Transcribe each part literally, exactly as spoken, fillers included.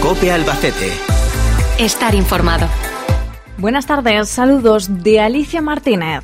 COPE Albacete. Estar informado. Buenas tardes, saludos de Alicia Martínez.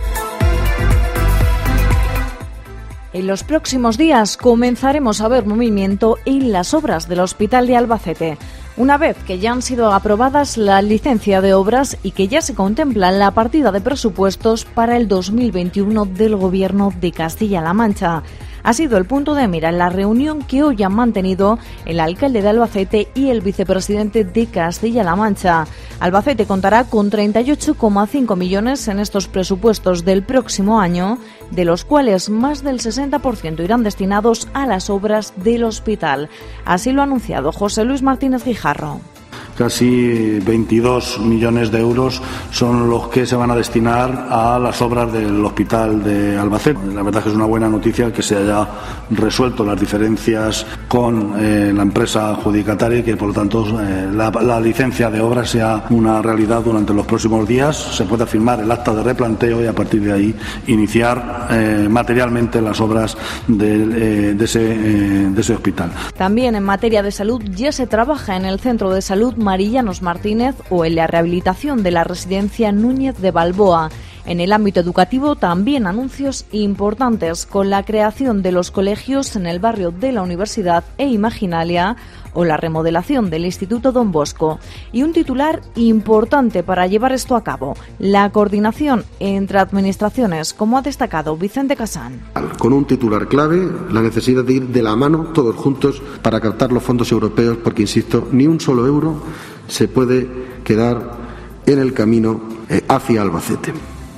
En los próximos días comenzaremos a ver movimiento en las obras del Hospital de Albacete, una vez que ya han sido aprobadas la licencia de obras y que ya se contempla la partida de presupuestos para el dos mil veintiuno del Gobierno de Castilla-La Mancha. Ha sido el punto de mira en la reunión que hoy han mantenido el alcalde de Albacete y el vicepresidente de Castilla-La Mancha. Albacete contará con treinta y ocho coma cinco millones en estos presupuestos del próximo año, de los cuales más del sesenta por ciento irán destinados a las obras del hospital. Así lo ha anunciado José Luis Martínez Guijarro. Casi veintidós millones de euros son los que se van a destinar a las obras del Hospital de Albacete. La verdad es que es una buena noticia que se haya resuelto las diferencias con eh, la empresa adjudicataria y que, por lo tanto, eh, la, la licencia de obra sea una realidad durante los próximos días. Se pueda firmar el acta de replanteo y, a partir de ahí, iniciar eh, materialmente las obras de, eh, de, ese, eh, de ese hospital. También en materia de salud ya se trabaja en el Centro de Salud Marillanos Martínez o en la rehabilitación de la residencia Núñez de Balboa. En el ámbito educativo también anuncios importantes con la creación de los colegios en el barrio de la Universidad e Imaginalia o la remodelación del Instituto Don Bosco. Y un titular importante para llevar esto a cabo, la coordinación entre administraciones, como ha destacado Vicente Casán. Con un titular clave, la necesidad de ir de la mano todos juntos para captar los fondos europeos, porque, insisto, ni un solo euro se puede quedar en el camino hacia Albacete.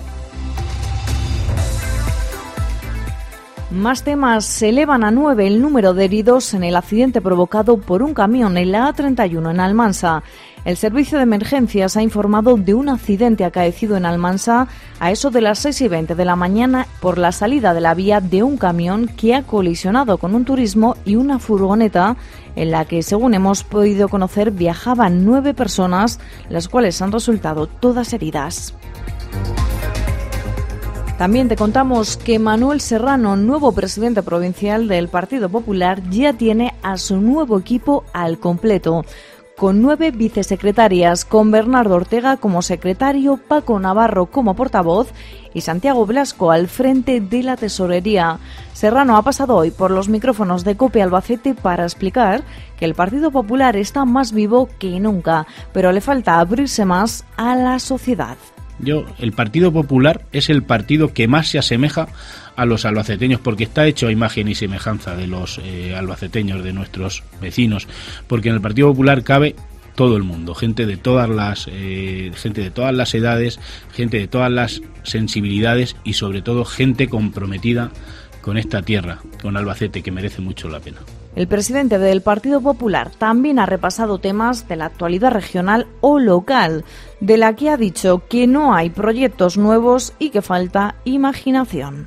Más temas. Se elevan a nueve el número de heridos en el accidente provocado por un camión en la A treinta y uno en Almansa. El servicio de emergencias ha informado de un accidente acaecido en Almansa a eso de las seis y veinte de la mañana por la salida de la vía de un camión que ha colisionado con un turismo y una furgoneta en la que, según hemos podido conocer, viajaban nueve personas, las cuales han resultado todas heridas. También te contamos que Manuel Serrano, nuevo presidente provincial del Partido Popular, ya tiene a su nuevo equipo al completo, con nueve vicesecretarias, con Bernardo Ortega como secretario, Paco Navarro como portavoz y Santiago Blasco al frente de la tesorería. Serrano ha pasado hoy por los micrófonos de COPE Albacete para explicar que el Partido Popular está más vivo que nunca, pero le falta abrirse más a la sociedad. Yo, el Partido Popular es el partido que más se asemeja a los albaceteños, porque está hecho a imagen y semejanza de los eh, albaceteños, de nuestros vecinos, porque en el Partido Popular cabe todo el mundo, gente de todas las eh, gente de todas las edades, gente de todas las sensibilidades y, sobre todo, gente comprometida con esta tierra, con Albacete, que merece mucho la pena. El presidente del Partido Popular también ha repasado temas de la actualidad regional o local, de la que ha dicho que no hay proyectos nuevos y que falta imaginación.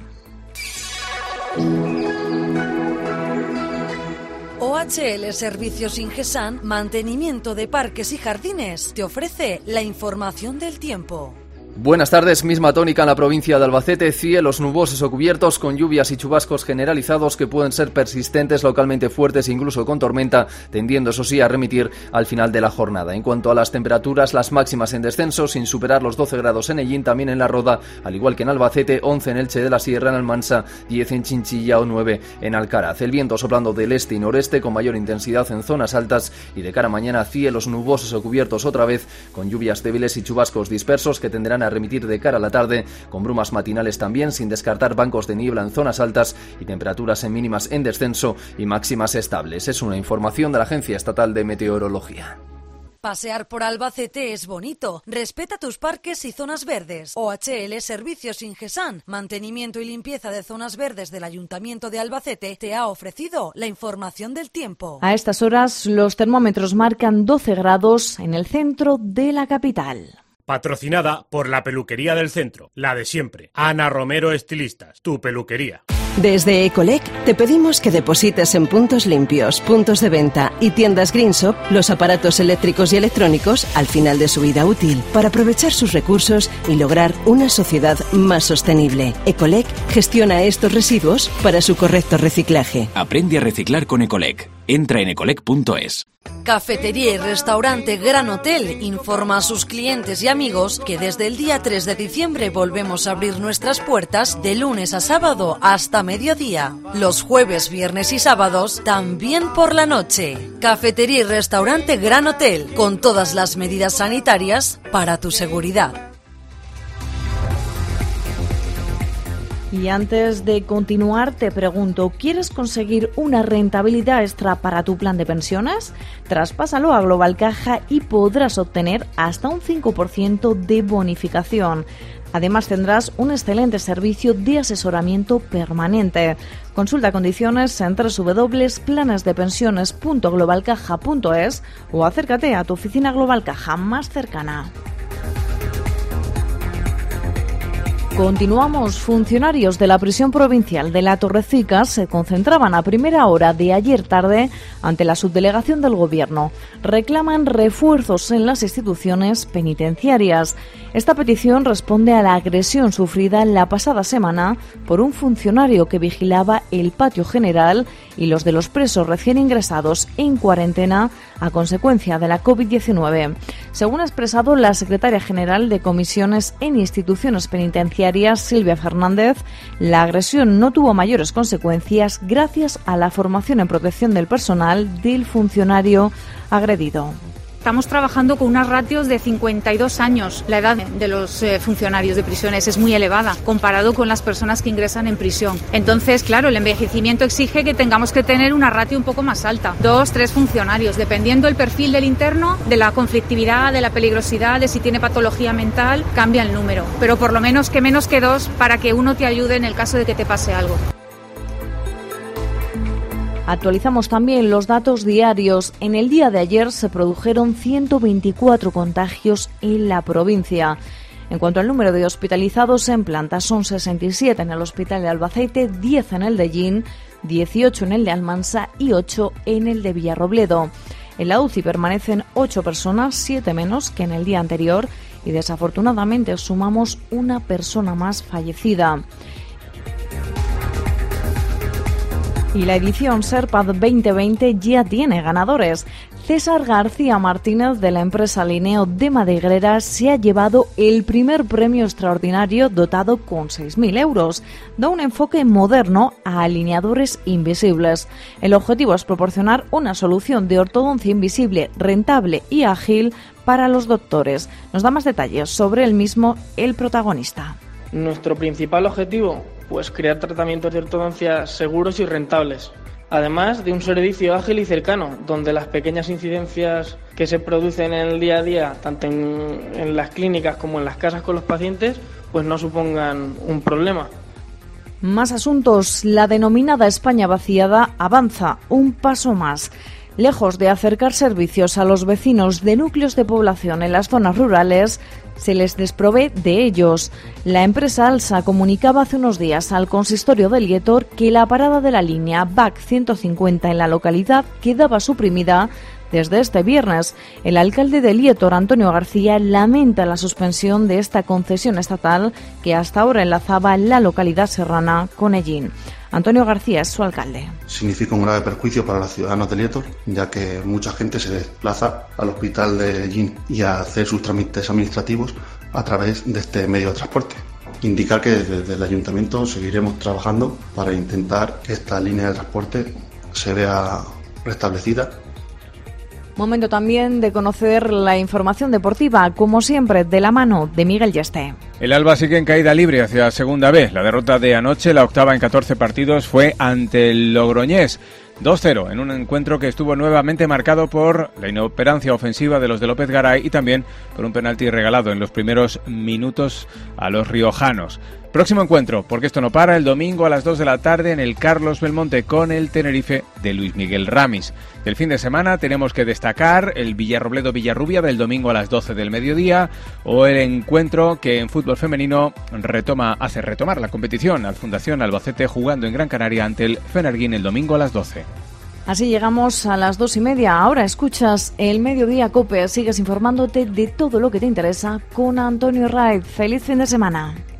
O H L Servicios Ingesan, mantenimiento de parques y jardines, te ofrece la información del tiempo. Buenas tardes, misma tónica en la provincia de Albacete, cielos nubosos o cubiertos con lluvias y chubascos generalizados que pueden ser persistentes, localmente fuertes, incluso con tormenta, tendiendo eso sí a remitir al final de la jornada. En cuanto a las temperaturas, las máximas en descenso, sin superar los doce grados en Ellín, también en La Roda, al igual que en Albacete, once en Elche de la Sierra, en Almansa, diez en Chinchilla o nueve en Alcaraz. El viento soplando del este y noreste con mayor intensidad en zonas altas y de cara a mañana cielos nubosos o cubiertos otra vez, con lluvias débiles y chubascos dispersos que tenderán a remitir de cara a la tarde, con brumas matinales también, sin descartar bancos de niebla en zonas altas y temperaturas en mínimas en descenso y máximas estables. Es una información de la Agencia Estatal de Meteorología. Pasear por Albacete es bonito. Respeta tus parques y zonas verdes. O H L Servicios Ingesan, mantenimiento y limpieza de zonas verdes del Ayuntamiento de Albacete, te ha ofrecido la información del tiempo. A estas horas los termómetros marcan doce grados en el centro de la capital. Patrocinada por la Peluquería del Centro, la de siempre. Ana Romero Estilistas, tu peluquería. Desde Ecolec te pedimos que deposites en puntos limpios, puntos de venta y tiendas Greenshop los aparatos eléctricos y electrónicos al final de su vida útil para aprovechar sus recursos y lograr una sociedad más sostenible. Ecolec gestiona estos residuos para su correcto reciclaje. Aprende a reciclar con Ecolec. Entra en ecolec punto es. Cafetería y restaurante Gran Hotel informa a sus clientes y amigos que desde el día tres de diciembre volvemos a abrir nuestras puertas de lunes a sábado hasta mediodía. Los jueves, viernes y sábados también por la noche. Cafetería y restaurante Gran Hotel, con todas las medidas sanitarias para tu seguridad. Y antes de continuar, te pregunto, ¿quieres conseguir una rentabilidad extra para tu plan de pensiones? Traspásalo a Global Caja y podrás obtener hasta un cinco por ciento de bonificación. Además, tendrás un excelente servicio de asesoramiento permanente. Consulta condiciones en doble u doble u doble u punto planes de pensiones punto global caja punto es o acércate a tu oficina Global Caja más cercana. Continuamos. Funcionarios de la prisión provincial de La Torrecica se concentraban a primera hora de ayer tarde ante la subdelegación del Gobierno. Reclaman refuerzos en las instituciones penitenciarias. Esta petición responde a la agresión sufrida la pasada semana por un funcionario que vigilaba el patio general y los de los presos recién ingresados en cuarentena a consecuencia de la covid diecinueve. Según ha expresado la secretaria general de Comisiones en Instituciones Penitenciarias, Silvia Fernández, la agresión no tuvo mayores consecuencias gracias a la formación en protección del personal del funcionario agredido. Estamos trabajando con unas ratios de cincuenta y dos años. La edad de los eh, funcionarios de prisiones es muy elevada comparado con las personas que ingresan en prisión. Entonces, claro, el envejecimiento exige que tengamos que tener una ratio un poco más alta. Dos, tres funcionarios, dependiendo del perfil del interno, de la conflictividad, de la peligrosidad, de si tiene patología mental, cambia el número. Pero por lo menos que menos que dos para que uno te ayude en el caso de que te pase algo. Actualizamos también los datos diarios. En el día de ayer se produjeron ciento veinticuatro contagios en la provincia. En cuanto al número de hospitalizados en planta, son sesenta y siete en el Hospital de Albacete, diez en el de Llín, dieciocho en el de Almansa y ocho en el de Villarrobledo. En la U C I permanecen ocho personas, siete menos que en el día anterior, y desafortunadamente sumamos una persona más fallecida. Y la edición Serpad veinte veinte ya tiene ganadores. César García Martínez, de la empresa Lineo de Madriguera, se ha llevado el primer premio extraordinario dotado con seis mil euros. Da un enfoque moderno a alineadores invisibles. El objetivo es proporcionar una solución de ortodoncia invisible rentable y ágil para los doctores. Nos da más detalles sobre el mismo el protagonista. Nuestro principal objetivo, pues crear tratamientos de ortodoncia seguros y rentables, además de un servicio ágil y cercano, donde las pequeñas incidencias que se producen en el día a día, tanto en, en las clínicas como en las casas con los pacientes, pues no supongan un problema. Más asuntos. La denominada España vaciada avanza un paso más. Lejos de acercar servicios a los vecinos de núcleos de población en las zonas rurales, se les desprovee de ellos. La empresa Alsa comunicaba hace unos días al consistorio de Lietor que la parada de la línea B A C ciento cincuenta en la localidad quedaba suprimida desde este viernes. El alcalde de Lietor, Antonio García, lamenta la suspensión de esta concesión estatal que hasta ahora enlazaba la localidad serrana con Ellín. Antonio García es su alcalde. Significa un grave perjuicio para los ciudadanos de Lietor, ya que mucha gente se desplaza al hospital de Ellín y a hacer sus trámites administrativos a través de este medio de transporte. Indicar que desde el ayuntamiento seguiremos trabajando para intentar que esta línea de transporte se vea restablecida. Momento también de conocer la información deportiva, como siempre, de la mano de Miguel Yeste. El Alba sigue en caída libre hacia segunda B. La derrota de anoche, la octava en catorce partidos, fue ante el Logroñés. dos cero en un encuentro que estuvo nuevamente marcado por la inoperancia ofensiva de los de López Garay y también por un penalti regalado en los primeros minutos a los riojanos. Próximo encuentro, porque esto no para, el domingo a las dos de la tarde en el Carlos Belmonte con el Tenerife de Luis Miguel Ramis. Del fin de semana tenemos que destacar el Villarrobledo-Villarrubia del domingo a las doce del mediodía o el encuentro que en fútbol femenino retoma hace retomar la competición al Fundación Albacete jugando en Gran Canaria ante el Fenerguín el domingo a las doce. Así llegamos a las dos y media. Ahora escuchas el Mediodía COPE. Sigues informándote de todo lo que te interesa con Antonio Raiz. Feliz fin de semana.